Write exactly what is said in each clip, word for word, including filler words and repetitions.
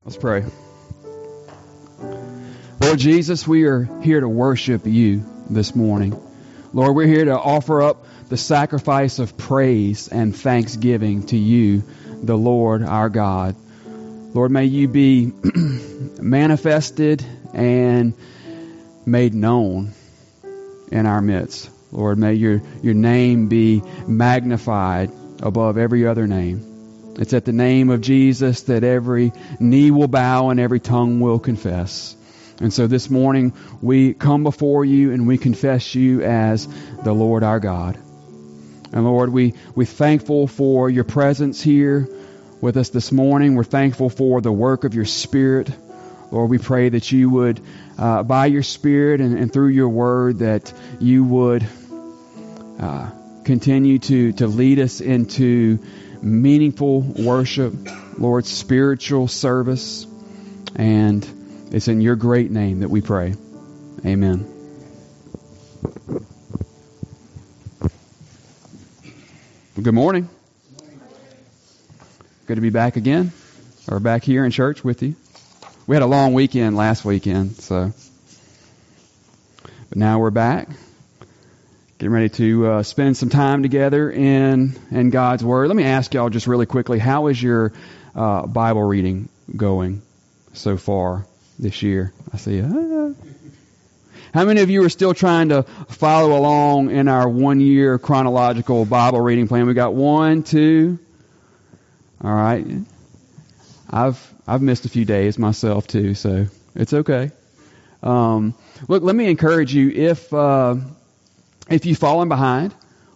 Let's pray. Lord Jesus, we are here to worship you this morning. Lord, we're here to offer up the sacrifice of praise and thanksgiving to you, the Lord our God. Lord, may you be manifested and made known in our midst. Lord, may your, your name be magnified above every other name. It's at the name of Jesus that every knee will bow and every tongue will confess. And so this morning we come before you and we confess you as the Lord our God. And Lord, we, we're thankful for your presence here with us this morning. We're thankful for the work of your Spirit. Lord, we pray that you would, uh, by your Spirit and, and through your word, that you would uh, continue to, to lead us into meaningful worship, Lord, spiritual service. And it's in your great name that we pray. Amen. Good morning. Good to be back again, or back here in church with you. We had a long weekend last weekend, so. But now we're back. Getting ready to uh, spend some time together in in God's Word. Let me ask y'all just really quickly, how is your uh, Bible reading going so far this year? I see. Ah. How many of you are still trying to follow along in our one-year chronological Bible reading plan? We got one, two. All right. I've I've missed a few days myself too, so it's okay. Um, look, let me encourage you, if uh, if you've fallen behind,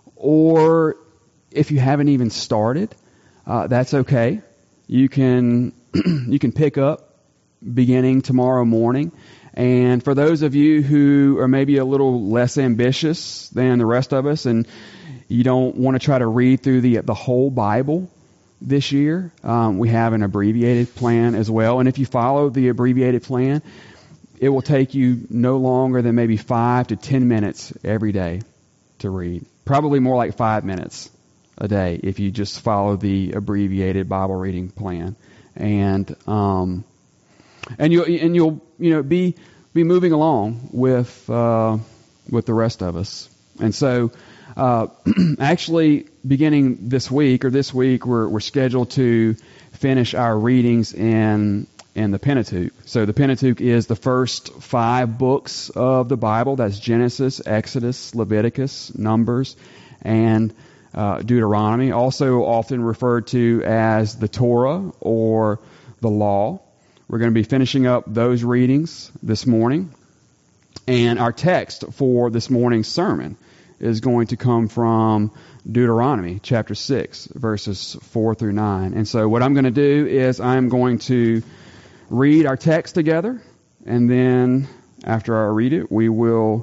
or if you haven't even started, uh, that's okay. You can you can pick up beginning tomorrow morning. And for those of you who are maybe a little less ambitious than the rest of us, and you don't want to try to read through the the whole Bible this year, um, we have an abbreviated plan as well. And if you follow the abbreviated plan, it will take you no longer than maybe five to ten minutes every day to read. Probably more like five minutes a day if you just follow the abbreviated Bible reading plan. And um, and you'll and you'll you know be be moving along with uh, with the rest of us. And so, uh, actually, beginning this week or this week, we're we're scheduled to finish our readings in in the Pentateuch. So the Pentateuch is the first five books of the Bible. That's Genesis, Exodus, Leviticus, Numbers, and uh, Deuteronomy. Also often referred to as the Torah or the Law. We're going to be finishing up those readings this morning. And our text for this morning's sermon is going to come from Deuteronomy chapter six, verses four through nine. And so what I'm going to do is I'm going to read our text together, and then after I read it, we will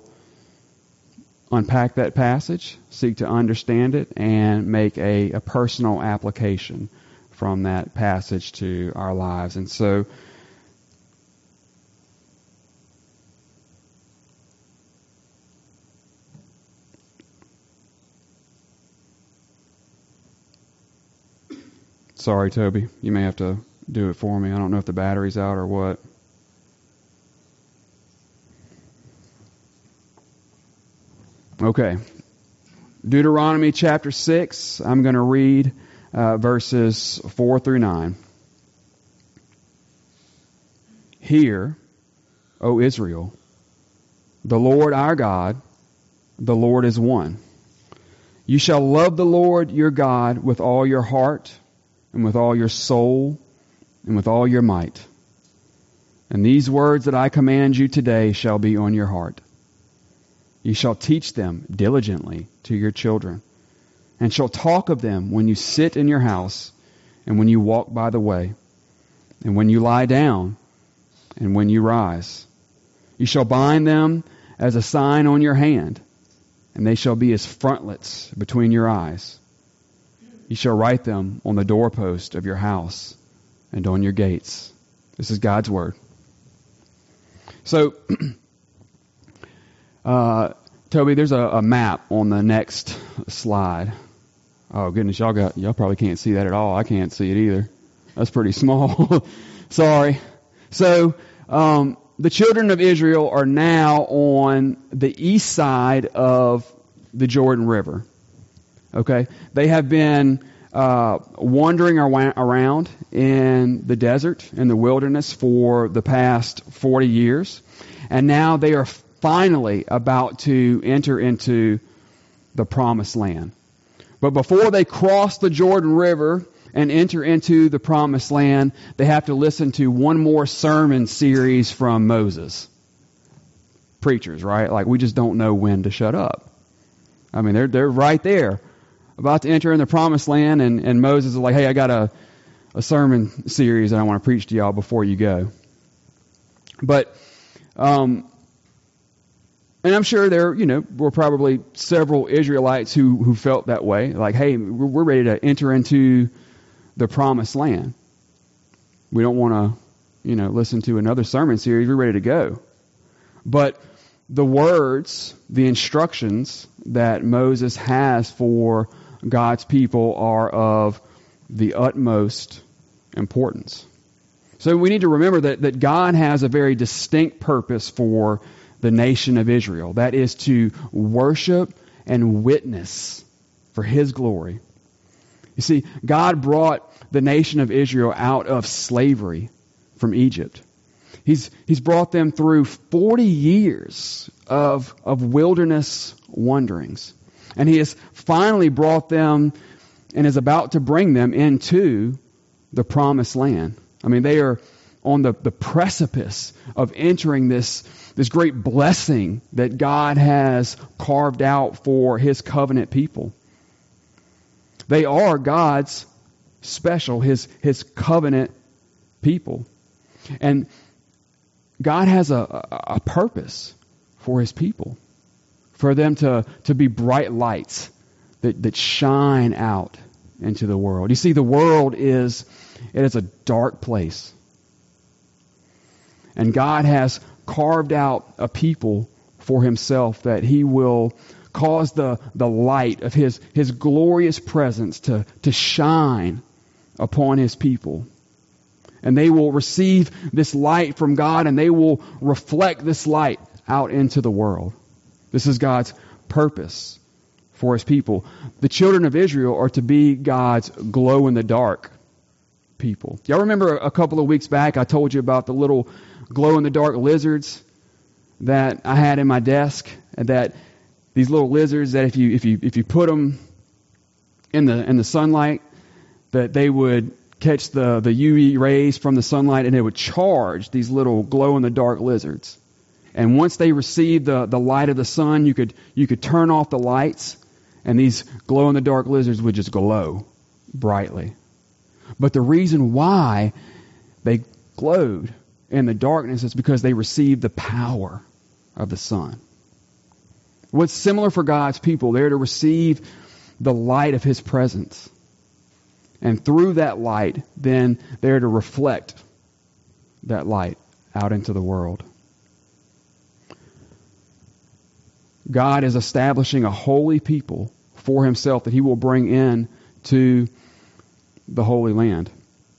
unpack that passage, seek to understand it, and make a, a personal application from that passage to our lives. And so sorry, Toby, you may have to do it for me. I don't know if the battery's out or what. Okay. Deuteronomy chapter six, I'm going to read uh, verses four through nine. Hear, O Israel, the Lord our God, the Lord is one. You shall love the Lord your God with all your heart, and with all your soul, and with all your might. And these words that I command you today shall be on your heart. You shall teach them diligently to your children, and shall talk of them when you sit in your house, and when you walk by the way, and when you lie down, and when you rise. You shall bind them as a sign on your hand, and they shall be as frontlets between your eyes. You shall write them on the doorpost of your house and on your gates. This is God's Word. So, uh, Toby, there's a, a map on the next slide. Oh goodness, y'all got y'all probably can't see that at all. I can't see it either. That's pretty small. Sorry. So, um, the children of Israel are now on the east side of the Jordan River. Okay? They have been uh, wandering ar- around in the desert, in the wilderness for the past forty years. And now they are finally about to enter into the promised land. But before they cross the Jordan River and enter into the promised land, they have to listen to one more sermon series from Moses. Preachers, right? Like, we just don't know when to shut up. I mean, they're they're right there, about to enter in the promised land, and, and Moses is like, hey, I got a, a sermon series that I want to preach to y'all before you go. But, um, and I'm sure there, you know, were probably several Israelites who, who felt that way. Like, hey, we're ready to enter into the promised land. We don't want to, you know, listen to another sermon series. We're ready to go. But the words, the instructions that Moses has for God's people are of the utmost importance. So we need to remember that, that God has a very distinct purpose for the nation of Israel. That is to worship and witness for His glory. You see, God brought the nation of Israel out of slavery from Egypt. He's, he's brought them through forty years of, of wilderness wanderings. And He has finally brought them and is about to bring them into the promised land. I mean, they are on the, the precipice of entering this, this great blessing that God has carved out for His covenant people. They are God's special, His, His covenant people. And God has a, a, a purpose for His people, for them to, to be bright lights that, that shine out into the world. You see, the world is, it is a dark place. And God has carved out a people for Himself that He will cause the, the light of His, His glorious presence to, to shine upon His people. And they will receive this light from God, and they will reflect this light out into the world. This is God's purpose for His people. The children of Israel are to be God's glow-in-the-dark people. Y'all remember a couple of weeks back I told you about the little glow-in-the-dark lizards that I had in my desk, and that these little lizards that if you if you if you put them in the in the sunlight, that they would catch the the U V rays from the sunlight, and it would charge these little glow-in-the-dark lizards. And once they received the, the light of the sun, you could you could turn off the lights, and these glow-in-the-dark lizards would just glow brightly. But the reason why they glowed in the darkness is because they received the power of the sun. What's similar for God's people, they're to receive the light of His presence. And through that light, then they're to reflect that light out into the world. God is establishing a holy people for Himself that He will bring in to the Holy Land.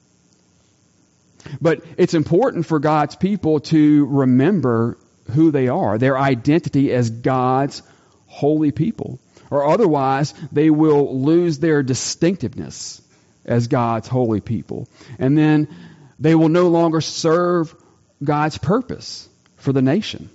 But it's important for God's people to remember who they are, their identity as God's holy people. Or otherwise, they will lose their distinctiveness as God's holy people. And then they will no longer serve God's purpose for the nation.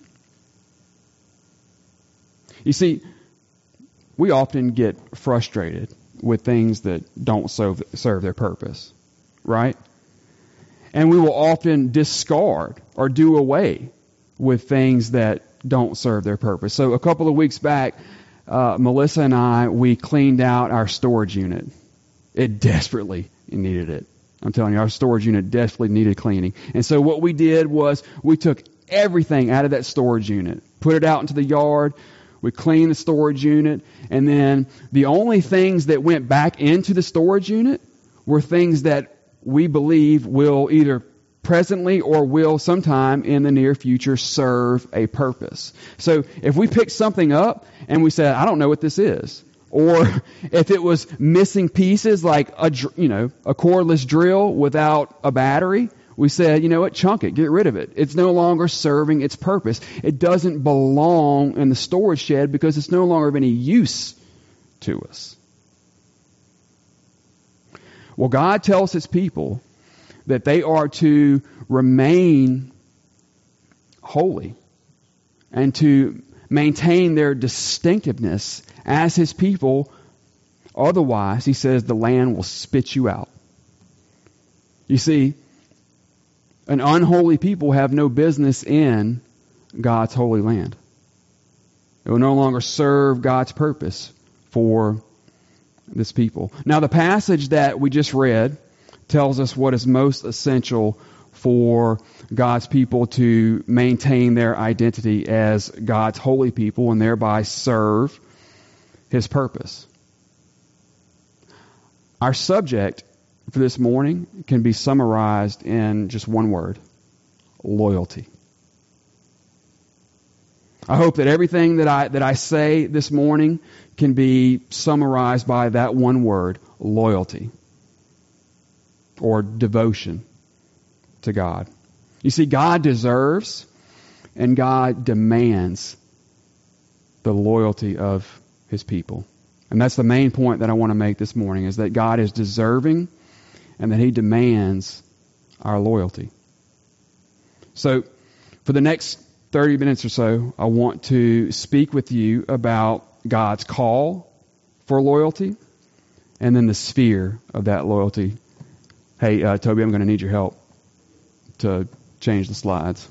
You see, we often get frustrated with things that don't serve, serve their purpose, right? And we will often discard or do away with things that don't serve their purpose. So a couple of weeks back, uh, Melissa and I, we cleaned out our storage unit. It desperately needed it. I'm telling you, our storage unit desperately needed cleaning. And so what we did was we took everything out of that storage unit, put it out into the yard, we cleaned the storage unit, and then the only things that went back into the storage unit were things that we believe will either presently or will sometime in the near future serve a purpose. So if we pick something up and we said, I don't know what this is, or if it was missing pieces like a, you know, a cordless drill without a battery, we said, you know what, chunk it, get rid of it. It's no longer serving its purpose. It doesn't belong in the storage shed because it's no longer of any use to us. Well, God tells his people that they are to remain holy and to maintain their distinctiveness as his people. Otherwise, he says, the land will spit you out. You see, an unholy people have no business in God's holy land. It will no longer serve God's purpose for this people. Now, the passage that we just read tells us what is most essential for God's people to maintain their identity as God's holy people and thereby serve his purpose. Our subject for this morning can be summarized in just one word: loyalty. I hope that everything that I that I say this morning can be summarized by that one word: loyalty, or devotion to God. You see, God deserves and God demands the loyalty of his people. And that's the main point that I want to make this morning, is that God is deserving and that he demands our loyalty. So, for the next thirty minutes or so, I want to speak with you about God's call for loyalty and then the sphere of that loyalty. Hey, uh, Toby, I'm going to need your help to change the slides.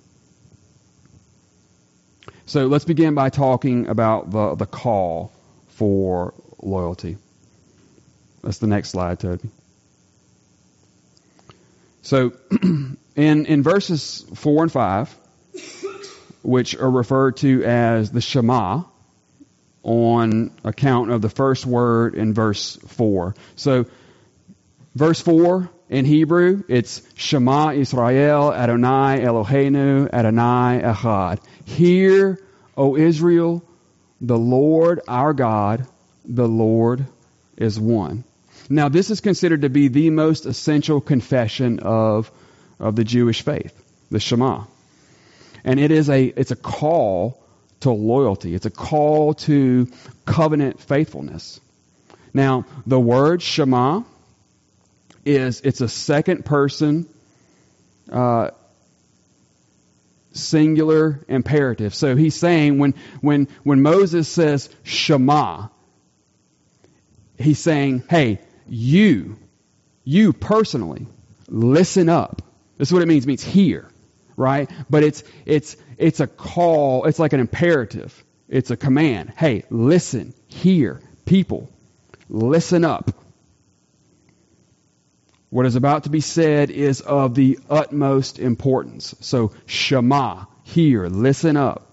So let's begin by talking about the, the call for loyalty. That's the next slide, Toby. So in, in verses four and five, which are referred to as the Shema, on account of the first word in verse four. So verse four in Hebrew, it's Shema Israel, Adonai Eloheinu, Adonai Echad. Hear, O Israel, the Lord our God, the Lord is one. Now, this is considered to be the most essential confession of, of the Jewish faith, the Shema. And it is a it's a call to loyalty. It's a call to covenant faithfulness. Now, the word Shema is it's a second person uh, singular imperative. So he's saying when when when Moses says Shema, he's saying, hey, you, you personally, listen up. This is what it means. It means hear, right? But it's it's it's a call. It's like an imperative. It's a command. Hey, listen, hear, people, listen up. What is about to be said is of the utmost importance. So, Shema, hear, listen up.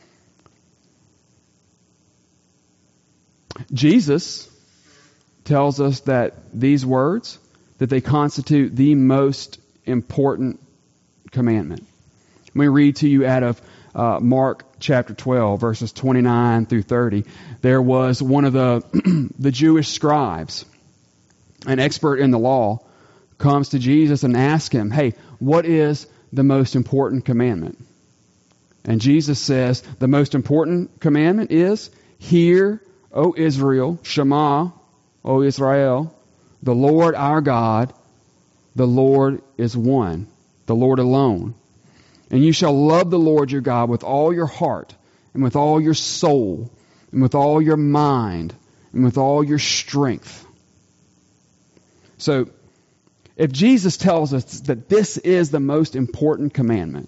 Jesus tells us that these words, that they constitute the most important commandment. Let me read to you out of uh, Mark chapter twelve, verses twenty-nine through thirty. There was one of the the Jewish scribes, an expert in the law, comes to Jesus and asks him, hey, what is the most important commandment? And Jesus says, the most important commandment is, hear, O Israel, Shema, O Israel, the Lord our God, the Lord is one, the Lord alone. And you shall love the Lord your God with all your heart, and with all your soul, and with all your mind, and with all your strength. So, if Jesus tells us that this is the most important commandment,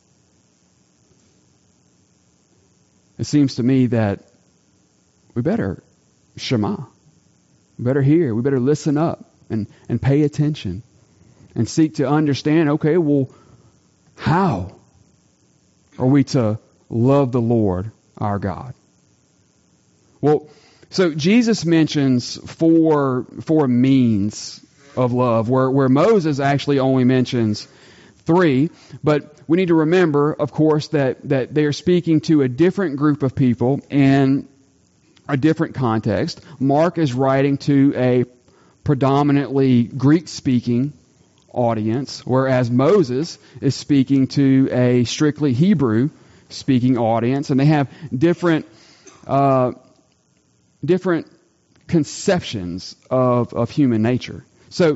it seems to me that we better Shema. We better hear. We better listen up and, and pay attention and seek to understand, okay, well, how are we to love the Lord our God? Well, so Jesus mentions four, four means of love, where, where Moses actually only mentions three. But we need to remember, of course, that, that they are speaking to a different group of people in a different context. Mark is writing to a predominantly Greek-speaking audience, whereas Moses is speaking to a strictly Hebrew speaking audience, and they have different uh, different conceptions of, of human nature. So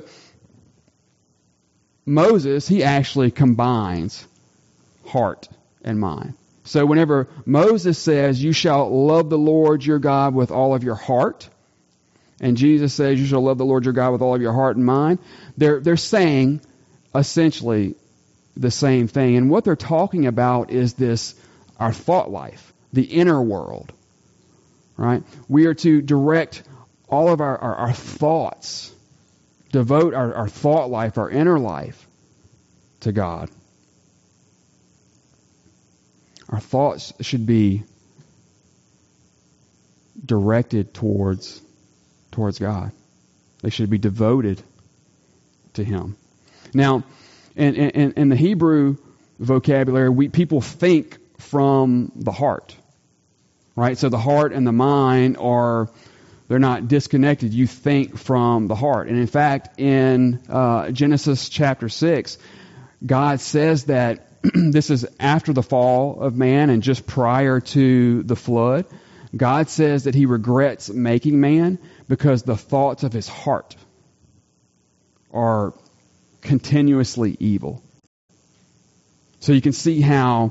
Moses, he actually combines heart and mind. So whenever Moses says, you shall love the Lord your God with all of your heart, and Jesus says, you shall love the Lord your God with all of your heart and mind, they're, they're saying essentially the same thing. And what they're talking about is this, our thought life, the inner world, right? We are to direct all of our, our, our thoughts, devote our, our thought life, our inner life to God. Our thoughts should be directed towards towards God. They should be devoted to Him. Now, in, in, in the Hebrew vocabulary, we people think from the heart, right? So the heart and the mind are, they're not disconnected. You think from the heart. And in fact, in uh, Genesis chapter six, God says that this is after the fall of man and just prior to the flood. God says that He regrets making man because the thoughts of his heart are continuously evil. So you can see how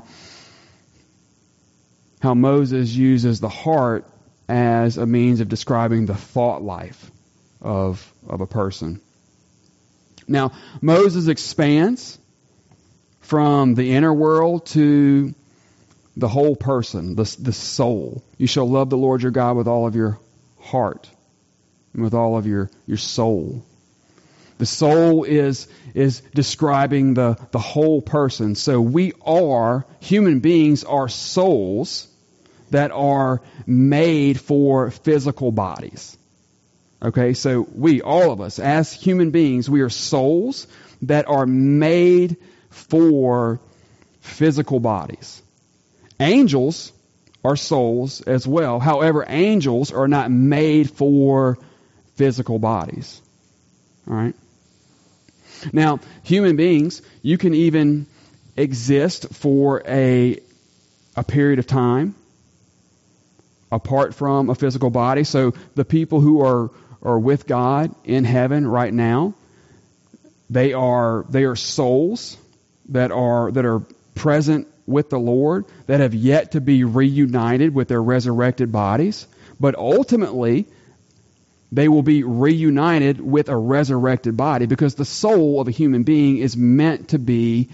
how Moses uses the heart as a means of describing the thought life of, of a person. Now, Moses expands from the inner world to the whole person, the, the soul. You shall love the Lord your God with all of your heart and with all of your, your soul. The soul is, is describing the, the whole person. So we are, human beings are souls that are made for physical bodies. Okay, so we, all of us, as human beings, we are souls that are made for physical bodies. Angels are souls as well. However, angels are not made for physical bodies. All right? Now, human beings, you can even exist for a, a period of time apart from a physical body. So the people who are, are with God in heaven right now, they are they are souls that are that are present with the Lord, that have yet to be reunited with their resurrected bodies. But ultimately, they will be reunited with a resurrected body, because the soul of a human being is meant to be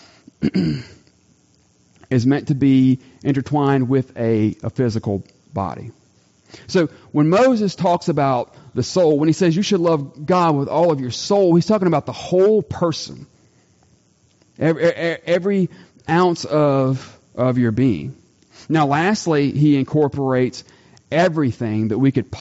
is meant to be intertwined with a, a physical body. So when Moses talks about the soul, when he says you should love God with all of your soul, he's talking about the whole person. Every, every ounce of, of your being. Now lastly, he incorporates everything that we could